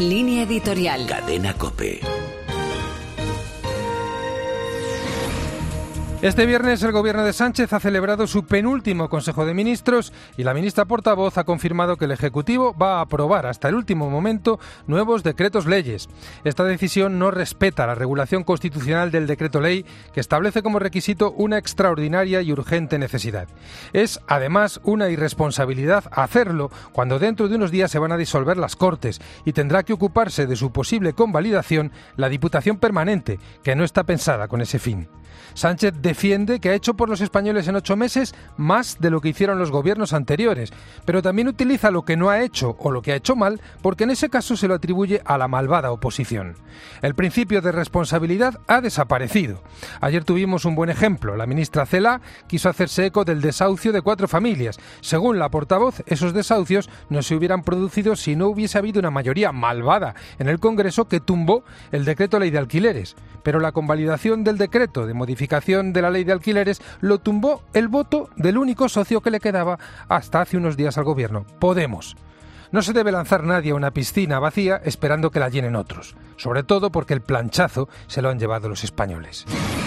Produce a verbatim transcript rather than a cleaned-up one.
Línea editorial. Cadena COPE. Este viernes el gobierno de Sánchez ha celebrado su penúltimo Consejo de Ministros y la ministra portavoz ha confirmado que el Ejecutivo va a aprobar hasta el último momento nuevos decretos leyes. Esta decisión no respeta la regulación constitucional del decreto ley que establece como requisito una extraordinaria y urgente necesidad. Es, además, una irresponsabilidad hacerlo cuando dentro de unos días se van a disolver las Cortes y tendrá que ocuparse de su posible convalidación la Diputación Permanente, que no está pensada con ese fin. Sánchez defiende que ha hecho por los españoles en ocho meses más de lo que hicieron los gobiernos anteriores, pero también utiliza lo que no ha hecho o lo que ha hecho mal, porque en ese caso se lo atribuye a la malvada oposición. El principio de responsabilidad ha desaparecido. Ayer tuvimos un buen ejemplo. La ministra Celaá quiso hacerse eco del desahucio de cuatro familias. Según la portavoz, esos desahucios no se hubieran producido si no hubiese habido una mayoría malvada en el Congreso que tumbó el decreto ley de alquileres. Pero la convalidación del decreto de modificación de la ley de alquileres lo tumbó el voto del único socio que le quedaba hasta hace unos días al gobierno, Podemos. No se debe lanzar nadie a una piscina vacía esperando que la llenen otros, sobre todo porque el planchazo se lo han llevado los españoles.